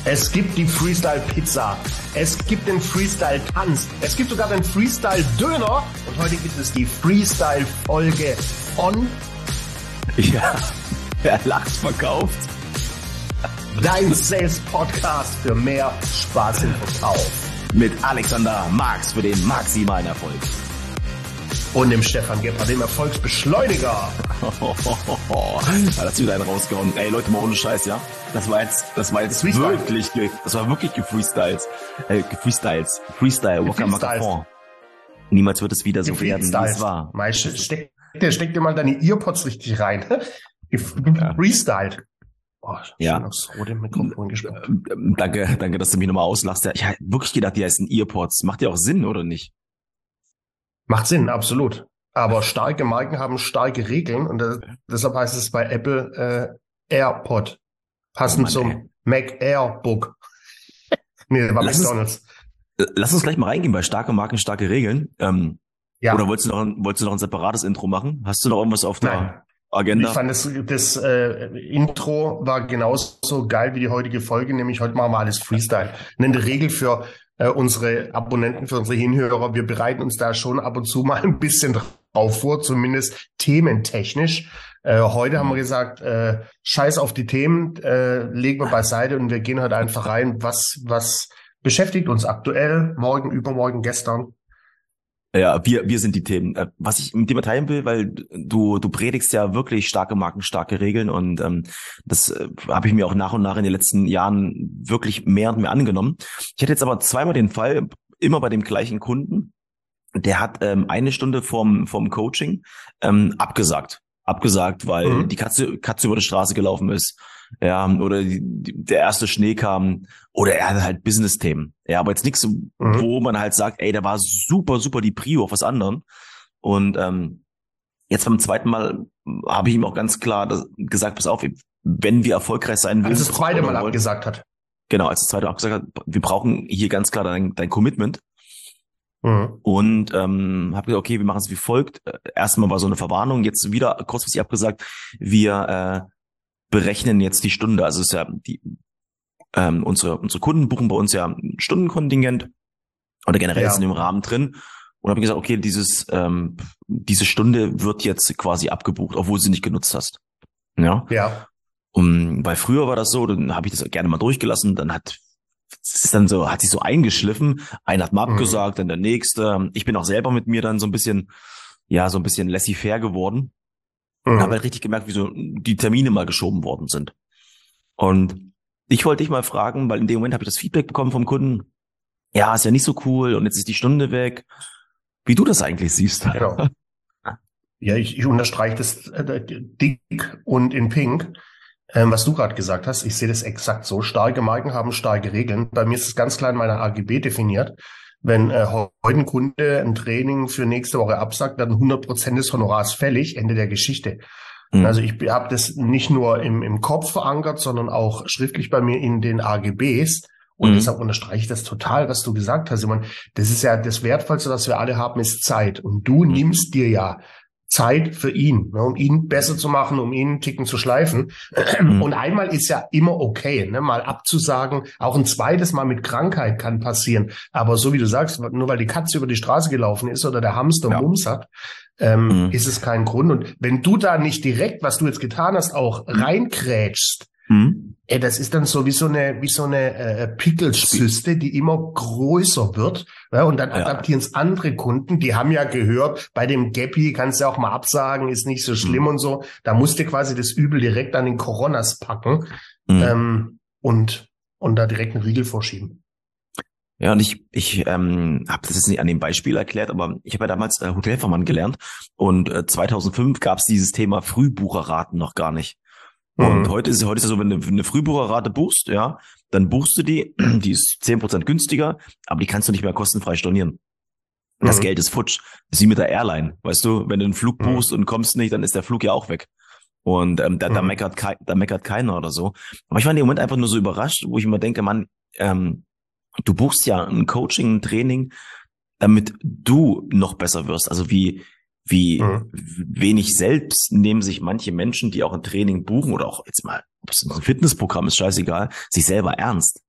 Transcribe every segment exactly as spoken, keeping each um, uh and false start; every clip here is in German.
Es gibt die Freestyle-Pizza. Es gibt den Freestyle-Tanz. Es gibt sogar den Freestyle-Döner. Und heute gibt es die Freestyle-Folge von... Ja, wer lacht, verkauft. Dein Sales-Podcast für mehr Spaß im Verkauf. Mit Alexander Marx für den maximalen Erfolg. Und dem Stefan Gebhardt, dem Erfolgsbeschleuniger. Da hast du wieder einen rausgehauen. Ey, Leute, mal ohne Scheiß, ja? Das war jetzt, das war jetzt Freestyle. wirklich, ge- das war wirklich gefreestyles. Äh, gefreestyles. Freestyle, Waka Maka. Niemals wird es wieder so werden, wie es war. Mei, steck, steck dir mal deine Earpods richtig rein. Freestyle. Oh, Ja. aufs rote Mikrofon gesprochen. Ähm, Danke, danke, dass du mich nochmal auslachst. Ja, ich hab wirklich gedacht, die heißen Earpods. Macht ja auch Sinn, oder nicht? Macht Sinn, absolut. Aber starke Marken haben starke Regeln und das, deshalb heißt es bei Apple äh, AirPod. Passend Oh Mann, zum ey. Mac Airbook. Nee, das war Lass es- McDonald's. Äh, Lass uns gleich mal reingehen bei starke Marken, starke Regeln. Ähm, Ja. Oder wolltest du, noch, ein- wolltest du noch ein separates Intro machen? Hast du noch irgendwas auf der Nein. Agenda? Ich fand das, das äh, Intro war genauso geil wie die heutige Folge, nämlich heute machen wir alles Freestyle. Eine Regel für äh, unsere Abonnenten, für unsere Hinhörer, wir bereiten uns da schon ab und zu mal ein bisschen drauf vor, zumindest thementechnisch. Äh, heute haben wir gesagt, äh, scheiß auf die Themen, äh, legen wir beiseite und wir gehen halt einfach rein, was, was beschäftigt uns aktuell, morgen, übermorgen, gestern. Ja, wir, wir sind die Themen. Äh, Was ich mit dir teilen will, weil du, du predigst ja wirklich starke Marken, starke Regeln und ähm, das äh, habe ich mir auch nach und nach in den letzten Jahren wirklich mehr und mehr angenommen. Ich hatte jetzt aber zweimal den Fall, immer bei dem gleichen Kunden, der hat ähm, eine Stunde vorm, vorm Coaching ähm, abgesagt. Abgesagt, weil Mhm. die Katze, Katze über die Straße gelaufen ist. Ja, oder die, die, der erste Schnee kam, oder er hatte halt Business-Themen. Ja, aber jetzt nichts, wo man halt sagt, ey, da war super, super die Prio auf was anderem. Und ähm, jetzt beim zweiten Mal habe ich ihm auch ganz klar das, gesagt, pass auf, wenn wir erfolgreich sein wollen. Als das zweite Mal oder wollen- abgesagt hat. Genau, als das zweite Mal abgesagt hat, wir brauchen hier ganz klar dein, dein Commitment. Mhm. Und ähm, habe gesagt, okay, wir machen es wie folgt. Äh, Erstmal war so eine Verwarnung, jetzt wieder kurzfristig abgesagt. Wir äh, berechnen jetzt die Stunde. Also es ist ja die ähm, unsere unsere Kunden buchen bei uns ja ein Stundenkontingent oder generell Ja. ist in dem Rahmen drin. Und habe gesagt, okay, dieses ähm, diese Stunde wird jetzt quasi abgebucht, obwohl du sie nicht genutzt hast. Ja. Ja. Und weil früher war das so, dann habe ich das gerne mal durchgelassen, dann hat es ist dann so, hat sich so eingeschliffen, einer hat mal Mhm. abgesagt, dann der nächste. Ich bin auch selber mit mir dann so ein bisschen, ja, so ein bisschen laissez-faire geworden und Mhm. habe halt richtig gemerkt, wie so die Termine mal geschoben worden sind. Und ich wollte dich mal fragen, weil in dem Moment habe ich das Feedback bekommen vom Kunden, ja, ist ja nicht so cool und jetzt ist die Stunde weg, wie du das eigentlich siehst. Genau. Ja, ich, ich unterstreiche das äh, dick und in pink, ähm, was du gerade gesagt hast. Ich sehe das exakt so. Starke Marken haben starke Regeln. Bei mir ist es ganz klar in meiner A G B definiert. Wenn äh, heute ein Kunde ein Training für nächste Woche absagt, werden hundert Prozent des Honorars fällig. Ende der Geschichte. Mhm. Also ich habe das nicht nur im, im Kopf verankert, sondern auch schriftlich bei mir in den A G Bs. Und Mhm. deshalb unterstreiche ich das total, was du gesagt hast. Ich meine, das ist ja das Wertvollste, was wir alle haben, ist Zeit. Und du Mhm. nimmst dir ja Zeit für ihn, ne, um ihn besser zu machen, um ihn einen Ticken zu schleifen. Mhm. Und einmal ist ja immer okay, ne, mal abzusagen. Auch ein zweites Mal mit Krankheit kann passieren. Aber so wie du sagst, nur weil die Katze über die Straße gelaufen ist oder der Hamster Ja. Mums hat, ähm, Mhm. ist es kein Grund. Und wenn du da nicht direkt, was du jetzt getan hast, auch reinkrätschst, Mhm. ey, das ist dann so wie so eine, wie so eine äh, Pickelzyste, die immer größer wird. Ja, und dann Ja. adaptieren es andere Kunden, die haben ja gehört, bei dem Gappy kannst du auch mal absagen, ist nicht so schlimm Mhm. und so. Da musst du quasi das Übel direkt an den Coronas packen Mhm. ähm, und, und da direkt einen Riegel vorschieben. Ja, und ich, ich ähm, habe das jetzt nicht an dem Beispiel erklärt, aber ich habe ja damals äh, Hotelfachmann gelernt und äh, zweitausendfünf gab es dieses Thema Frühbucherraten noch gar nicht. Und Mhm. heute ist heute ist ja so, wenn du eine Frühbucherrate buchst, ja, dann buchst du die, die ist zehn Prozent günstiger, aber die kannst du nicht mehr kostenfrei stornieren. Das Mhm. Geld ist futsch. Das ist wie mit der Airline, weißt du, wenn du einen Flug Mhm. buchst und kommst nicht, dann ist der Flug ja auch weg. Und ähm, da, da Mhm. meckert kei, da meckert keiner oder so. Aber ich war in dem Moment einfach nur so überrascht, wo ich immer denke, Mann, ähm, du buchst ja ein Coaching, ein Training, damit du noch besser wirst. Also wie wie Mhm. wenig selbst nehmen sich manche Menschen, die auch ein Training buchen oder auch jetzt mal, ob es ein Fitnessprogramm ist, scheißegal, sich selber ernst.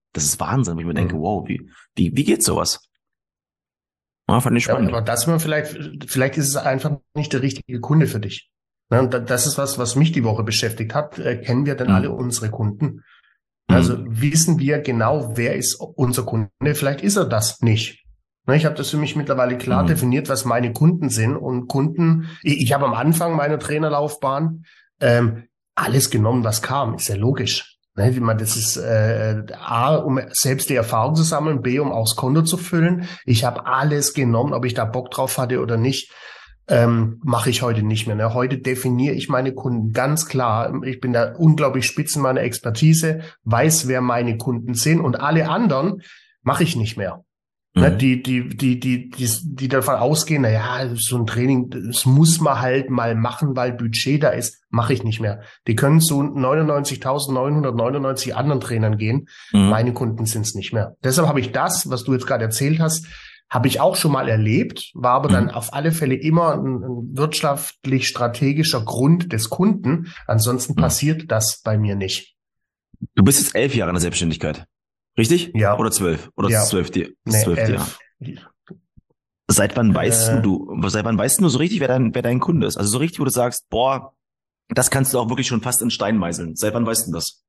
das ist Wahnsinn, wo ich mir denke, Mhm. wow, wie, wie, wie geht sowas? Ja, fand ich Ja, spannend. aber das man vielleicht, vielleicht ist es einfach nicht der richtige Kunde für dich. Ne, und da- das ist was, was mich die Woche beschäftigt hat. Äh, kennen wir denn alle Mhm. unsere Kunden? Also Mhm. wissen wir genau, wer ist unser Kunde? Vielleicht ist er das nicht. Ne, ich habe das für mich mittlerweile klar Mhm. definiert, was meine Kunden sind. Und Kunden, ich, ich habe am Anfang meiner Trainerlaufbahn ähm, alles genommen, was kam. Ist ja logisch. Ne, wie man, das ist äh, A, um selbst die Erfahrung zu sammeln, B, um aufs Konto zu füllen. Ich habe alles genommen, ob ich da Bock drauf hatte oder nicht. Ähm, mache ich heute nicht mehr. Ne? Heute definiere ich meine Kunden ganz klar. Ich bin da unglaublich spitz in meiner Expertise, weiß, wer meine Kunden sind, und alle anderen mache ich nicht mehr. Ne? Mhm. Die, die, die, die, die, die davon ausgehen, na ja, so ein Training, das muss man halt mal machen, weil Budget da ist, mache ich nicht mehr. Die können zu neunundneunzigtausendneunhundertneunundneunzig anderen Trainern gehen. Mhm. Meine Kunden sind es nicht mehr. Deshalb habe ich das, was du jetzt gerade erzählt hast, habe ich auch schon mal erlebt, war aber dann Mhm. auf alle Fälle immer ein, ein wirtschaftlich strategischer Grund des Kunden. Ansonsten Mhm. passiert das bei mir nicht. Du bist jetzt elf Jahre in der Selbstständigkeit, richtig? Oder Ja, zwölf? Oder das ja, zwölfte, das ne, zwölfte Jahr? elf. Seit wann weißt Äh, du, seit wann weißt du so richtig, wer dein, wer dein Kunde ist? Also so richtig, wo du sagst, boah, das kannst du auch wirklich schon fast in Stein meißeln. Seit wann weißt du das?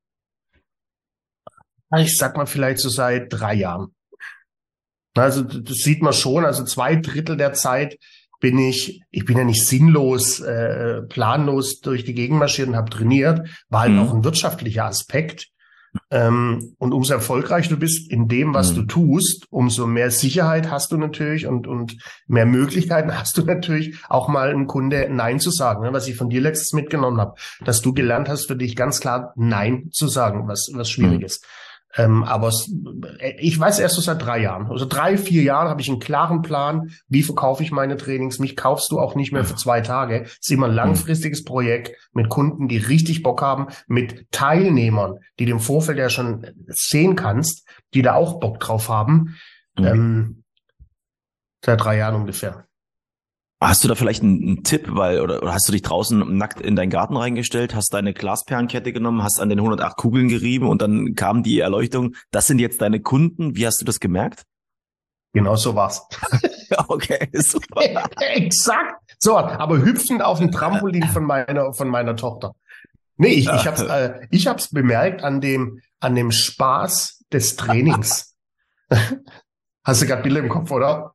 ich sag mal vielleicht so seit drei Jahren. Also das sieht man schon. Also zwei Drittel der Zeit bin ich, ich bin ja nicht sinnlos, äh, planlos durch die Gegend marschiert und habe trainiert. War halt auch Mhm. ein wirtschaftlicher Aspekt. Ähm, und umso erfolgreicher du bist in dem, was du Mhm. tust, umso mehr Sicherheit hast du natürlich, und, und mehr Möglichkeiten hast du natürlich, auch mal einem Kunde Nein zu sagen. Ne? Was ich von dir letztens mitgenommen habe, dass du gelernt hast, für dich ganz klar Nein zu sagen, was, was schwierig Mhm. ist. Ähm, aber es, ich weiß erst so seit drei Jahren. Also drei, vier Jahren habe ich einen klaren Plan, wie verkaufe ich meine Trainings. Mich kaufst du auch nicht mehr für zwei Tage. Es ist immer ein Mhm. langfristiges Projekt mit Kunden, die richtig Bock haben, mit Teilnehmern, die du im Vorfeld ja schon sehen kannst, die da auch Bock drauf haben. Mhm. Ähm, seit drei Jahren ungefähr. Hast du da vielleicht einen, einen Tipp, weil, oder, oder hast du dich draußen nackt in deinen Garten reingestellt, hast deine Glasperlenkette genommen, hast an den hundertacht Kugeln gerieben und dann kam die Erleuchtung, das sind jetzt deine Kunden. Wie hast du das gemerkt? Genau so war's. Ja, okay, super. Exakt. So, aber hüpfend auf dem Trampolin von meiner, von meiner Tochter. Nee, ich, ich hab's, Ja. äh, ich hab's bemerkt an dem, an dem Spaß des Trainings. Hast du gerade Bilder im Kopf, oder?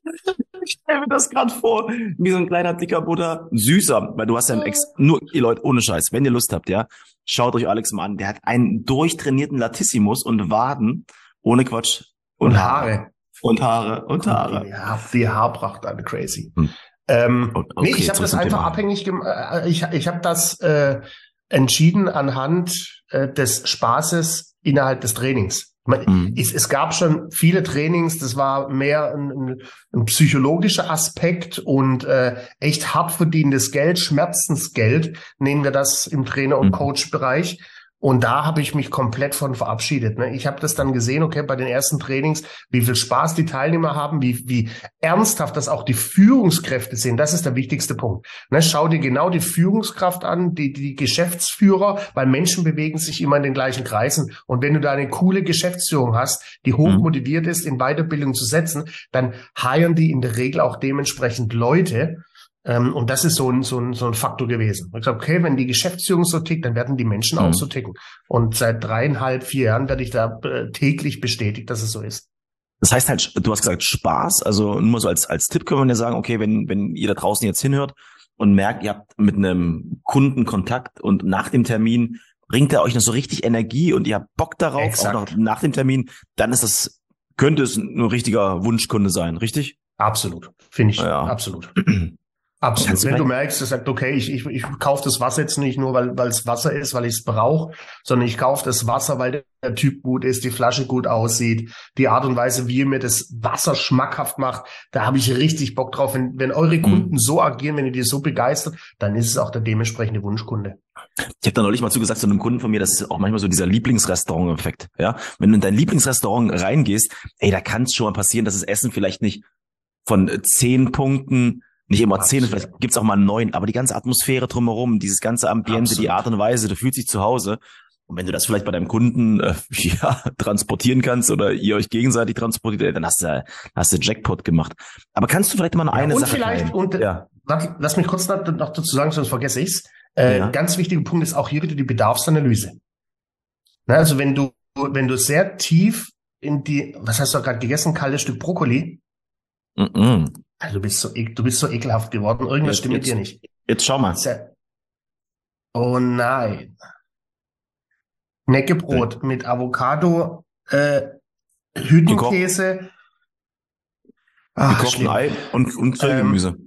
Ich stelle mir das gerade vor, wie so ein kleiner dicker Butter. Süßer, weil du hast ja einen Ex, nur, ihr Leute, ohne Scheiß, wenn ihr Lust habt, ja, schaut euch Alex mal an. Der hat einen durchtrainierten Latissimus und Waden, ohne Quatsch, und Und Haare. Haare. Und Haare, und Und die, Haare. ja, die Haarpracht an crazy. Hm. Ähm, nee, Okay, ich habe zurück das zum einfach Thema. abhängig gemacht. Ich, ich habe das äh, entschieden anhand äh, des Spaßes innerhalb des Trainings. Man, Mhm. es, es gab schon viele Trainings, das war mehr ein, ein, ein psychologischer Aspekt und äh, echt hart verdientes Geld, Schmerzensgeld, nennen wir das im Trainer- und Mhm. Coach-Bereich. Und da habe ich mich komplett von verabschiedet. Ne? Ich habe das dann gesehen, okay, bei den ersten Trainings, wie viel Spaß die Teilnehmer haben, wie, wie ernsthaft das auch die Führungskräfte sind. Das ist der wichtigste Punkt. Ne? Schau dir genau die Führungskraft an, die, die Geschäftsführer, weil Menschen bewegen sich immer in den gleichen Kreisen. Und wenn du da eine coole Geschäftsführung hast, die hoch Mhm. motiviert ist, in Weiterbildung zu setzen, dann hiren die in der Regel auch dementsprechend Leute. Ähm, und das ist so ein, so ein, so ein Faktor gewesen. Ich habe gesagt, okay, wenn die Geschäftsführung so tickt, dann werden die Menschen auch so Mhm. ticken. Und seit dreieinhalb, vier Jahren werde ich da äh, täglich bestätigt, dass es so ist. Das heißt halt, du hast gesagt Spaß, also nur so als, als Tipp können wir ja sagen, okay, wenn, wenn ihr da draußen jetzt hinhört und merkt, ihr habt mit einem Kunden Kontakt und nach dem Termin bringt er euch noch so richtig Energie und ihr habt Bock darauf, auch noch Exakt. nach dem Termin, dann ist das, könnte es ein richtiger Wunschkunde sein, richtig? Absolut. Finde ich. Ja. Absolut. Kannst Absolut. du Wenn du vielleicht, merkst, du sagst, okay, ich, ich, ich kaufe das Wasser jetzt nicht nur, weil weil es Wasser ist, weil ich es brauche, sondern ich kaufe das Wasser, weil der, der Typ gut ist, die Flasche gut aussieht, die Art und Weise, wie ihr mir das Wasser schmackhaft macht, da habe ich richtig Bock drauf. Wenn, wenn eure Kunden Mhm. so agieren, wenn ihr die so begeistert, dann ist es auch der dementsprechende Wunschkunde. Ich habe da neulich mal zugesagt zu einem Kunden von mir, das ist auch manchmal so dieser Lieblingsrestaurant-Effekt, ja. Wenn du in dein Lieblingsrestaurant reingehst, ey, da kann es schon mal passieren, dass das Essen vielleicht nicht von äh, zehn Punkten, nicht immer zehn, Absolut. vielleicht gibt's auch mal neun, aber die ganze Atmosphäre drumherum, dieses ganze Ambiente, die Absolut. Art und Weise, du fühlst dich zu Hause Und wenn du das vielleicht bei deinem Kunden äh, ja, transportieren kannst oder ihr euch gegenseitig transportiert, dann hast du, hast du Jackpot gemacht. Aber kannst du vielleicht mal noch eine ja, und Sache vielleicht, teilen? und Ja. warte, lass mich kurz noch, noch dazu sagen, sonst vergesse ich's. Äh, Ja. Ganz wichtiger Punkt ist auch hier wieder die Bedarfsanalyse. Na, also wenn du, wenn du sehr tief in die, was hast du gerade gegessen, kaltes Stück Brokkoli? Mm-mm. Also du bist so, ek- du bist so ekelhaft geworden. Irgendwas Jetzt, stimmt mit jetzt, dir nicht. jetzt schau mal. Sehr, oh nein. Knäckebrot mit Avocado, äh, Gekocht, Hüttenkäse. Ach, gekochten schlimm. Ei und, und Grillgemüse. Ähm,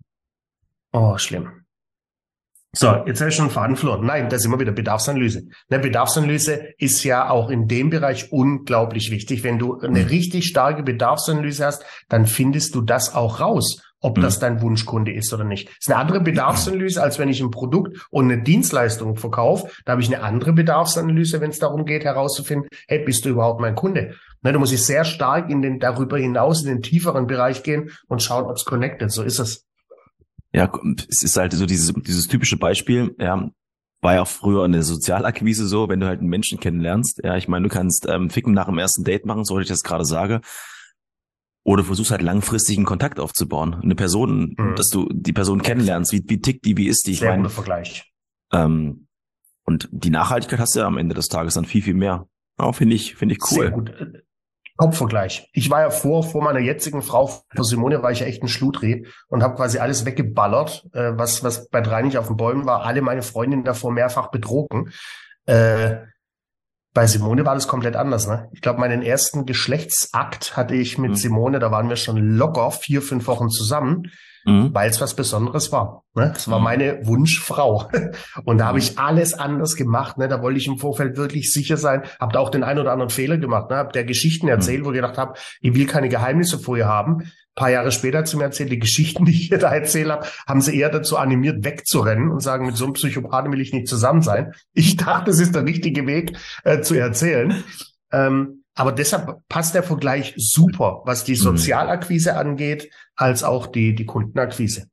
oh, schlimm. So, jetzt habe ich schon einen Faden verloren. Nein, das ist immer wieder Bedarfsanalyse. Eine Bedarfsanalyse ist ja auch in dem Bereich unglaublich wichtig. Wenn du eine Mhm. richtig starke Bedarfsanalyse hast, dann findest du das auch raus, ob Mhm. das dein Wunschkunde ist oder nicht. Das ist eine andere Bedarfsanalyse, als wenn ich ein Produkt und eine Dienstleistung verkaufe. Da habe ich eine andere Bedarfsanalyse, wenn es darum geht, herauszufinden, hey, bist du überhaupt mein Kunde? Ne, du musst dich sehr stark in den darüber hinaus, in den tieferen Bereich gehen und schauen, ob es connected. So ist es. Ja, es ist halt so dieses, dieses typische Beispiel, ja, war ja auch früher in der Sozialakquise so, wenn du halt einen Menschen kennenlernst, ja, ich meine, du kannst ähm, Ficken nach dem ersten Date machen, so wie ich das gerade sage, oder du versuchst halt langfristig einen Kontakt aufzubauen, eine Person, Mhm. dass du die Person kennenlernst, wie, wie tickt die, wie ist die, ich Sehr meine, guter Vergleich. ähm, und die Nachhaltigkeit hast du ja am Ende des Tages dann viel, viel mehr. Ja, finde ich, finde ich Sehr cool. gut. Top-Vergleich. Ich war ja vor, vor meiner jetzigen Frau, vor Simone, war ich ja echt ein Schludri und habe quasi alles weggeballert, äh, was, was bei drei nicht auf den Bäumen war. Alle meine Freundinnen davor mehrfach betrogen. Äh, bei Simone war das komplett anders. Ne? Ich glaube, meinen ersten Geschlechtsakt hatte ich mit Mhm. Simone, da waren wir schon locker vier, fünf Wochen zusammen, Mhm. weil es was Besonderes war. Ne? Es war Mhm. meine Wunschfrau. Und da habe Mhm. ich alles anders gemacht. Ne? Da wollte ich im Vorfeld wirklich sicher sein. Habe da auch den einen oder anderen Fehler gemacht. Ne? Habe der Geschichten erzählt, Mhm. wo ich gedacht habe, ich will keine Geheimnisse vor ihr haben. Ein paar Jahre später hat sie mir erzählt, die Geschichten, die ich ihr da erzählt habe, haben sie eher dazu animiert, wegzurennen und sagen, mit so einem Psychopathen will ich nicht zusammen sein. Ich dachte, das ist der richtige Weg äh, zu erzählen. Ähm, aber deshalb passt der Vergleich super, was die Mhm. Sozialakquise angeht, als auch die, die Kundenakquise.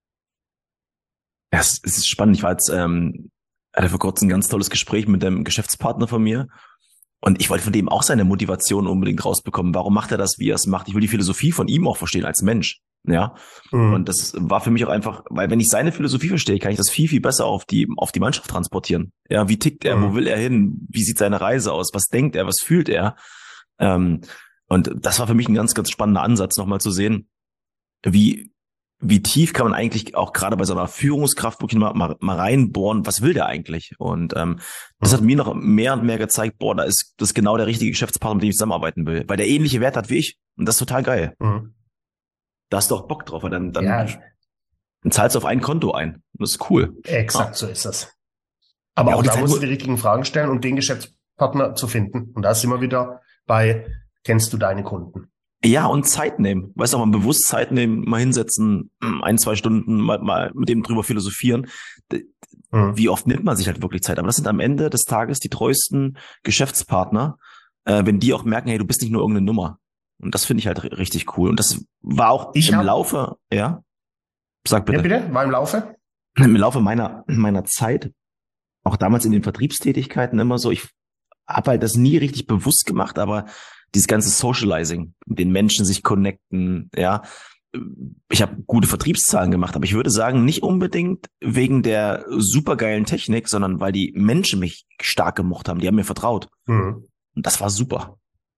Ja, es, es ist spannend. Ich war jetzt, ähm, hatte vor kurzem ein ganz tolles Gespräch mit einem Geschäftspartner von mir. Und ich wollte von dem auch seine Motivation unbedingt rausbekommen. Warum macht er das, wie er es macht? Ich will die Philosophie von ihm auch verstehen als Mensch. Ja. Mhm. Und das war für mich auch einfach, weil wenn ich seine Philosophie verstehe, kann ich das viel, viel besser auf die, auf die Mannschaft transportieren. Ja, wie tickt er? Mhm. Wo will er hin? Wie sieht seine Reise aus? Was denkt er? Was fühlt er? Ähm, und das war für mich ein ganz, ganz spannender Ansatz, nochmal zu sehen, wie, wie tief kann man eigentlich auch gerade bei so einer Führungskraft wirklich mal, mal, mal reinbohren, was will der eigentlich? Und ähm, das hat mir noch mehr und mehr gezeigt, boah, da ist das ist genau der richtige Geschäftspartner, mit dem ich zusammenarbeiten will, weil der ähnliche Wert hat wie ich. Und das ist total geil. Mhm. Da hast du auch Bock drauf, weil dann, dann, Ja, dann zahlst du auf ein Konto ein. Das ist cool. exakt Ah. so ist das. Aber Ja, auch und die da Zeit, musst wo- du die richtigen Fragen stellen, um den Geschäftspartner zu finden. Und da sind wir wieder bei, kennst du deine Kunden? Ja, und Zeit nehmen. Weißt du, auch mal bewusst Zeit nehmen, mal hinsetzen, ein, zwei Stunden, mal, mal mit dem drüber philosophieren. D- Mhm. Wie oft nimmt man sich halt wirklich Zeit? Aber das sind am Ende des Tages die treuesten Geschäftspartner, äh, wenn die auch merken, hey, du bist nicht nur irgendeine Nummer. Und das finde ich halt ri- richtig cool. Und das war auch Ich im hab- Laufe, ja, sag Ja, bitte, bitte? War im Laufe? im Laufe meiner, meiner Zeit, auch damals in den Vertriebstätigkeiten immer so, ich habe halt das nie richtig bewusst gemacht, aber dieses ganze Socializing, mit den Menschen sich connecten, ja. Ich habe gute Vertriebszahlen gemacht, aber ich würde sagen, nicht unbedingt wegen der supergeilen Technik, sondern weil die Menschen mich stark gemocht haben. Die haben mir vertraut. Mhm. Und das war super.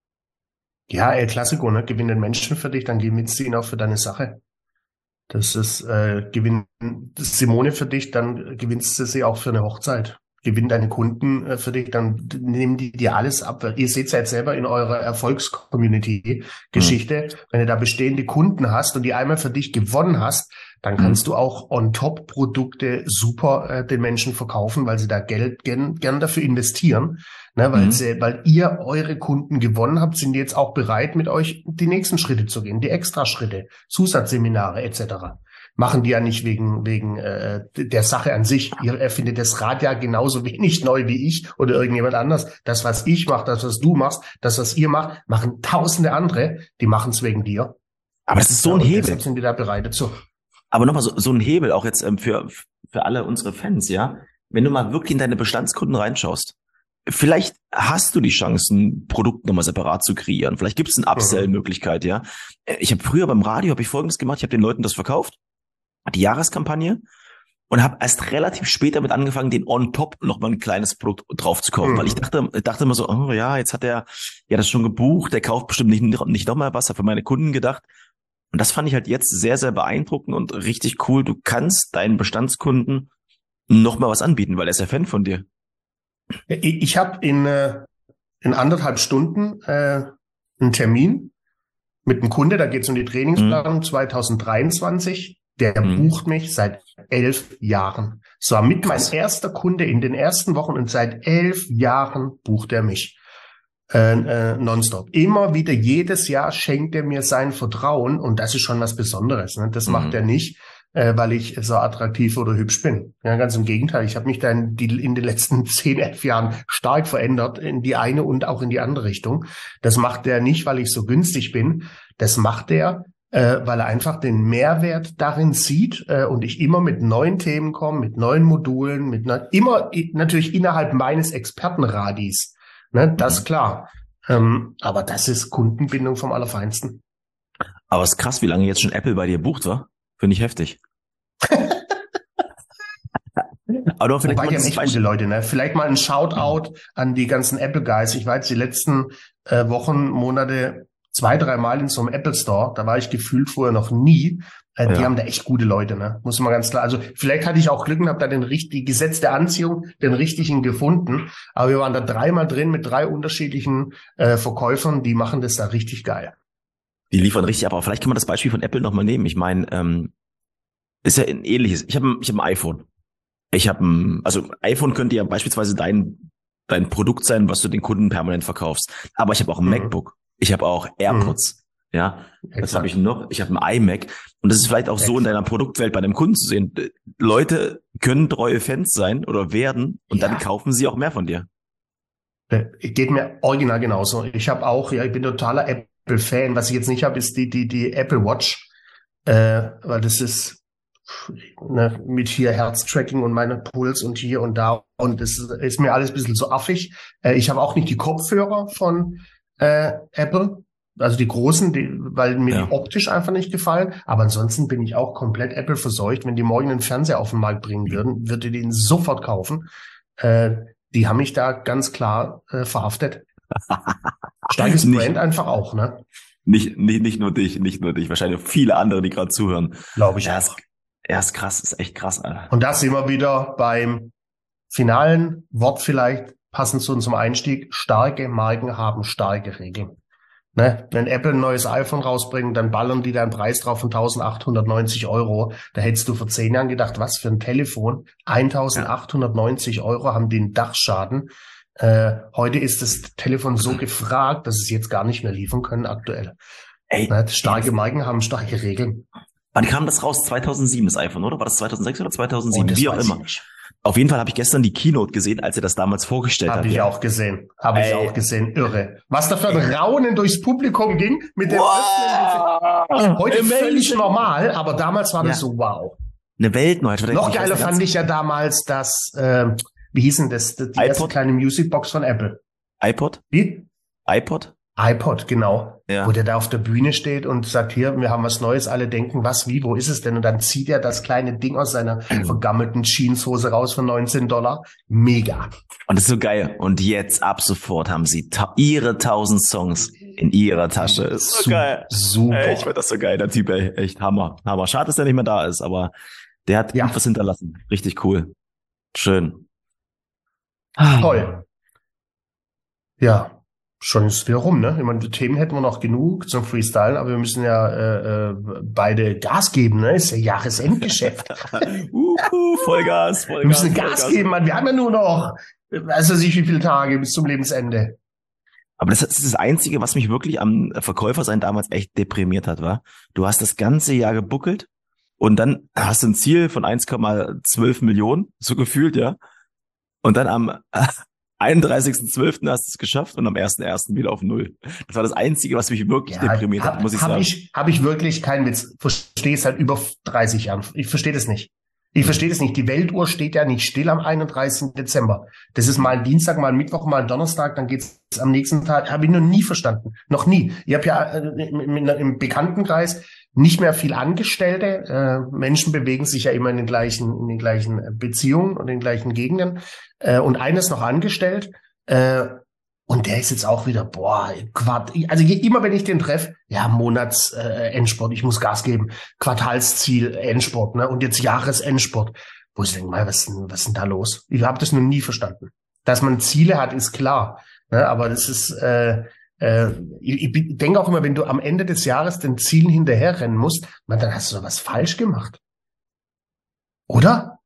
Ja, ey, Klassiko, ne? Gewinn den Menschen für dich, dann gewinnst du ihn auch für deine Sache. Das ist, äh, gewinn Simone für dich, dann gewinnst du sie auch für eine Hochzeit. Gewinn deine Kunden äh, für dich, dann nehmen die dir alles ab. Ihr seht es ja jetzt selber in eurer Erfolgs-Community-Geschichte. Wenn du da bestehende Kunden hast und die einmal für dich gewonnen hast, dann kannst Mhm. du auch on-top-Produkte super äh, den Menschen verkaufen, weil sie da Geld gern, gern dafür investieren. Ne, weil, Mhm. sie, weil ihr eure Kunden gewonnen habt, sind die jetzt auch bereit, mit euch die nächsten Schritte zu gehen, die Extraschritte, Zusatzseminare et cetera. Machen die ja nicht wegen wegen äh, der Sache an sich. Ihr erfindet das Rad ja genauso wenig neu wie ich oder irgendjemand anders. Das, was ich mache, das, was du machst, das, was ihr macht, machen tausende andere, die machen es wegen dir. Aber das ist so Ja, ein und Hebel. deshalb sind die da bereit dazu. Aber nochmal so, so ein Hebel auch jetzt ähm, für, für alle unsere Fans, ja. Wenn du mal wirklich in deine Bestandskunden reinschaust, vielleicht hast du die Chance, ein Produkt nochmal separat zu kreieren. Vielleicht gibt es eine Upsell-Möglichkeit, ja. Ich habe früher beim Radio habe ich Folgendes gemacht. Ich habe den Leuten das verkauft, die Jahreskampagne, und habe erst relativ spät damit angefangen, den on top nochmal ein kleines Produkt drauf zu kaufen, mhm. weil ich dachte, ich dachte immer so, oh ja, jetzt hat er ja das schon gebucht, der kauft bestimmt nicht, nicht nochmal was, hat für meine Kunden gedacht. Und das fand ich halt jetzt sehr, sehr beeindruckend und richtig cool. Du kannst deinen Bestandskunden nochmal was anbieten, weil er ist ja Fan von dir. Ich, ich habe in, in anderthalb Stunden äh, einen Termin mit einem Kunde, da geht es um die Trainingsplanung mhm. zwanzig dreiundzwanzig. Der mhm. bucht mich seit elf Jahren. Es war mit mein erster Kunde in den ersten Wochen und seit elf Jahren bucht er mich äh, äh, nonstop. Immer wieder, jedes Jahr schenkt er mir sein Vertrauen und das ist schon was Besonderes. Ne? Das mhm. macht er nicht, äh, weil ich so attraktiv oder hübsch bin. Ja, ganz im Gegenteil. Ich habe mich da in, die, in den letzten zehn, elf Jahren stark verändert, in die eine und auch in die andere Richtung. Das macht er nicht, weil ich so günstig bin. Das macht er, Äh, weil er einfach den Mehrwert darin sieht äh, und ich immer mit neuen Themen komme, mit neuen Modulen, mit ne, immer i- natürlich innerhalb meines Expertenradis. Ne, das ist klar. Ähm, aber das ist Kundenbindung vom Allerfeinsten. Aber es ist krass, wie lange jetzt schon Apple bei dir bucht, wa? Finde ich heftig. Aber doch, vielleicht Wobei, die haben echt gute Leute, ne? Vielleicht mal ein Shoutout an die ganzen Apple-Guys. Ich war jetzt die letzten äh, Wochen, Monate zwei, dreimal in so einem Apple Store. Da war ich gefühlt vorher noch nie. Äh, die Ja. haben da echt gute Leute, ne? Muss man ganz klar. Also vielleicht hatte ich auch Glück und habe da den richtigen Gesetz der Anziehung, den richtigen gefunden. Aber wir waren da dreimal drin mit drei unterschiedlichen äh, Verkäufern. Die machen das da richtig geil. Die liefern richtig ab. Aber vielleicht kann man das Beispiel von Apple nochmal nehmen. Ich meine, ähm, ist ja ein ähnliches. Ich habe ein, ich hab ein iPhone. Ich habe ein, also iPhone könnte ja beispielsweise dein, dein Produkt sein, was du den Kunden permanent verkaufst. Aber ich habe auch ein Mhm. MacBook. Ich habe auch AirPods. Mhm. Ja, das Exakt. habe ich noch. Ich habe ein iMac. Und das ist vielleicht auch so in Exakt. deiner Produktwelt bei deinem Kunden zu sehen. Leute können treue Fans sein oder werden und Ja. dann kaufen sie auch mehr von dir. Äh, Geht mir original genauso. Ich habe auch, ja, ich bin totaler Apple-Fan. Was ich jetzt nicht habe, ist die, die, die Apple Watch. Äh, weil das ist ne, mit hier Herztracking und meinem Puls und hier und da. Und das ist mir alles ein bisschen so affig. Äh, ich habe auch nicht die Kopfhörer von äh, Apple. Also die großen, die, weil mir Ja. die optisch einfach nicht gefallen. Aber ansonsten bin ich auch komplett Apple verseucht. Wenn die morgen einen Fernseher auf den Markt bringen würden, würde ich den sofort kaufen. Äh, die haben mich da ganz klar äh, verhaftet. Starkes Nicht- Brand einfach auch, ne? Nicht, nicht, nicht nur dich, nicht nur dich, wahrscheinlich viele andere, die gerade zuhören. Glaube ich Ja, auch. ist, ja, ist krass, ist echt krass, Alter. Und da sind wir wieder beim finalen Wort vielleicht, passend zu unserem Einstieg. Starke Marken haben starke Regeln. Ne? Wenn Apple ein neues iPhone rausbringt, dann ballern die da einen Preis drauf von eintausendachthundertneunzig Euro. Da hättest du vor zehn Jahren gedacht, was für ein Telefon? eintausendachthundertneunzig Euro haben den Dachschaden. Äh, heute ist das Telefon so gefragt, dass es jetzt gar nicht mehr liefern können aktuell. Ey, Ne? Starke Marken haben starke Regeln. wann kam das raus? zweitausendsieben, das iPhone, oder? War das zweitausendsechs oder zweitausendsieben? Oh, das Wie auch weiß immer. ich nicht. Auf jeden Fall habe ich gestern die Keynote gesehen, als er das damals vorgestellt hat. Habe ich ja. auch gesehen. Habe ich Ey. auch gesehen. Irre. Was da für ein Raunen durchs Publikum ging mit dem Wow. Öffnen. Heute Amazing. völlig normal, aber damals war das Ja. so wow. Eine Weltneuheit. Noch geiler fand ich ja damals das, äh, wie hieß denn das, die erste iPod? kleine Musicbox von Apple. iPod? Wie? iPod? iPod, genau. Ja. Wo der da auf der Bühne steht und sagt, hier, wir haben was Neues, alle denken, was, wie, wo ist es denn? Und dann zieht er das kleine Ding aus seiner vergammelten Jeanshose raus für neunzehn Dollar. Mega. Und das ist so geil. Und jetzt, ab sofort, haben sie ta- ihre tausend Songs in ihrer Tasche. Ist so Su- geil. Super. Ey, ich finde das so geil, der Typ, ey. Echt Hammer. Hammer. Schade, dass der nicht mehr da ist, aber der hat Ja. gut was hinterlassen. Richtig cool. Schön. Toll. Ja, schon ist es wieder rum, ne? Ich meine, die Themen hätten wir noch genug zum Freestylen, aber wir müssen ja äh, äh, beide Gas geben, ne? Ist ja Jahresendgeschäft. Uhu, Vollgas, Vollgas. Wir müssen Gas Vollgas. geben, Mann. Wir haben ja nur noch, weiß ich nicht, wie viele Tage bis zum Lebensende. Aber das ist das Einzige, was mich wirklich am Verkäufersein damals echt deprimiert hat, war, du hast das ganze Jahr gebuckelt und dann hast du ein Ziel von eins Komma zwölf Millionen, so gefühlt, ja. Und dann am einunddreißigsten zwölften hast du es geschafft und am ersten ersten wieder auf Null. Das war das Einzige, was mich wirklich deprimiert hab, hat, muss ich hab sagen. Ich, hab ich wirklich keinen Witz. Verstehe es seit über dreißig Jahren. Ich verstehe das nicht. Ich verstehe das nicht. Die Weltuhr steht ja nicht still am einunddreißigsten Dezember. Das ist mal ein Dienstag, mal ein Mittwoch, mal ein Donnerstag, dann geht's am nächsten Tag. Habe ich noch nie verstanden. Noch nie. Ich habe ja äh, im Bekanntenkreis nicht mehr viel Angestellte. Äh, Menschen bewegen sich ja immer in den gleichen, in den gleichen Beziehungen und in den gleichen Gegenden. Äh, und eines noch angestellt. Äh, Und der ist jetzt auch wieder, boah, Quart also immer wenn ich den treffe, ja, Monats äh, Endsport, ich muss Gas geben, Quartalsziel Endsport, ne? Und jetzt Jahresendsport. Wo ich denke, mal, was ist denn, was ist denn da los? Ich habe das noch nie verstanden. Dass man Ziele hat, ist klar. Ne? Aber das ist, äh, äh, ich, ich denke auch immer, wenn du am Ende des Jahres den Zielen hinterherrennen musst, man, dann hast du was falsch gemacht. Oder?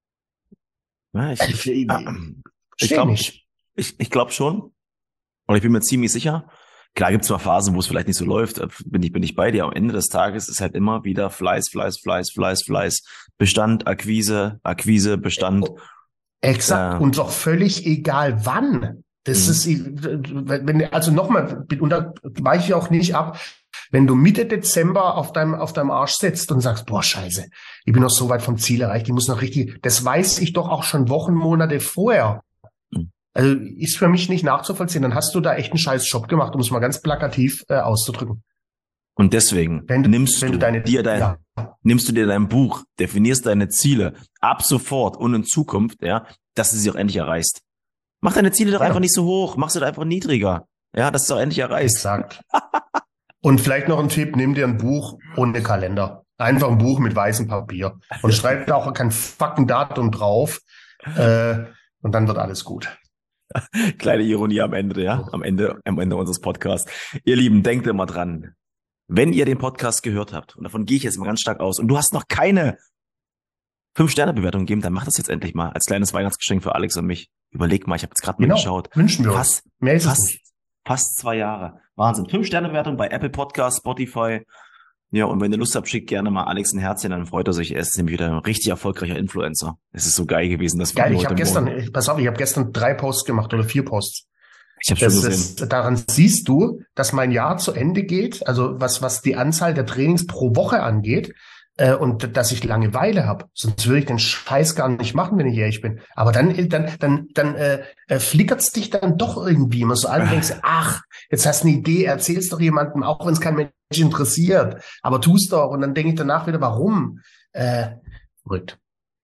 Ja, ich ich, ich, äh, ich ich glaube nicht. ich, ich glaub schon. Und ich bin mir ziemlich sicher, klar gibt's mal Phasen, wo es vielleicht nicht so läuft, bin ich, bin ich bei dir. Am Ende des Tages ist halt immer wieder Fleiß, Fleiß, Fleiß, Fleiß, Fleiß, Bestand, Akquise, Akquise, Bestand. Exakt. Äh, Und doch völlig egal wann. Das Mhm. ist, wenn, also nochmal, und da weiche ich auch nicht ab, wenn du Mitte Dezember auf deinem, auf deinem Arsch sitzt und sagst, boah, scheiße, ich bin noch so weit vom Ziel erreicht, ich muss noch richtig, das weiß ich doch auch schon Wochen, Monate vorher. Mhm. Also ist für mich nicht nachzuvollziehen. Dann hast du da echt einen scheiß Job gemacht, um es mal ganz plakativ äh, auszudrücken. Und deswegen Wenn du, nimmst wenn du du deine, dir dein, ja, nimmst du dir dein Buch, definierst deine Ziele ab sofort und in Zukunft, ja, dass du sie auch endlich erreichst. Mach deine Ziele doch Genau. einfach nicht so hoch, mach sie doch einfach niedriger. Ja, dass du es auch endlich erreichst. exakt. Und vielleicht noch ein Tipp, nimm dir ein Buch ohne Kalender. Einfach ein Buch mit weißem Papier. Und schreib da auch kein fucking Datum drauf. Äh, und dann wird alles gut. Kleine Ironie am Ende, ja, am Ende, am Ende unseres Podcasts. Ihr Lieben, denkt immer dran, wenn ihr den Podcast gehört habt, und davon gehe ich jetzt mal ganz stark aus, und du hast noch keine Fünf-Sterne-Bewertung gegeben, dann mach das jetzt endlich mal als kleines Weihnachtsgeschenk für Alex und mich. Überleg mal, ich habe jetzt gerade mal Genau, geschaut. wünschen wir uns. Fast, Mehr ist es fast, nicht. fast zwei Jahre. Wahnsinn. Fünf-Sterne-Bewertung bei Apple Podcasts, Spotify. Ja, und wenn ihr Lust habt, schickt gerne mal Alex ein Herzchen, dann freut er sich. Er ist nämlich wieder ein richtig erfolgreicher Influencer. Es ist so geil gewesen, das Geil, Video ich heute habe gestern, Morgen. ich- pass auf, ich habe gestern drei Posts gemacht oder vier Posts. Ich habe schon Das, gesehen. das, daran siehst du, dass mein Jahr zu Ende geht, also was, was die Anzahl der Trainings pro Woche angeht, äh, und dass ich Langeweile habe. Sonst würde ich den Scheiß gar nicht machen, wenn ich ehrlich bin. Aber dann, dann, dann, dann äh, äh, flickert's dich dann doch irgendwie immer so an und denkst, ach, jetzt hast du eine Idee, erzähl's doch jemandem, auch wenn es kein Mensch interessiert. Aber tu's doch. Und dann denke ich danach wieder, warum? Äh, verrückt.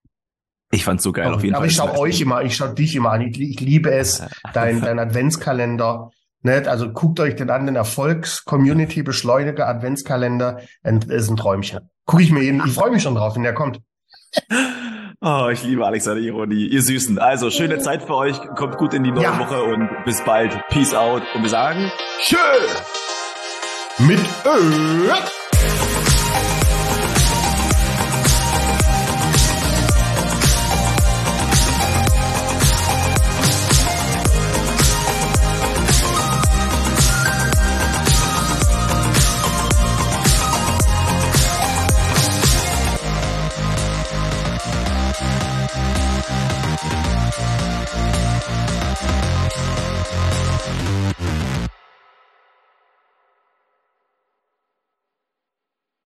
Ich fand's so geil, auf jeden Aber Fall. ich schaue euch immer, ich schaue dich immer an. Ich, ich liebe es, dein, dein Adventskalender. Ne? Also guckt euch den an, den Erfolgs-Community-Beschleuniger Adventskalender. Und das ist ein Träumchen. Gucke ich mir jeden, ich freue mich schon drauf, wenn der kommt. Oh, ich liebe Alex seine Ironie. Ihr Süßen. Also, schöne Zeit für euch. Kommt gut in die neue Ja. Woche und bis bald. Peace out. Und wir sagen, tschö! Mit Ö.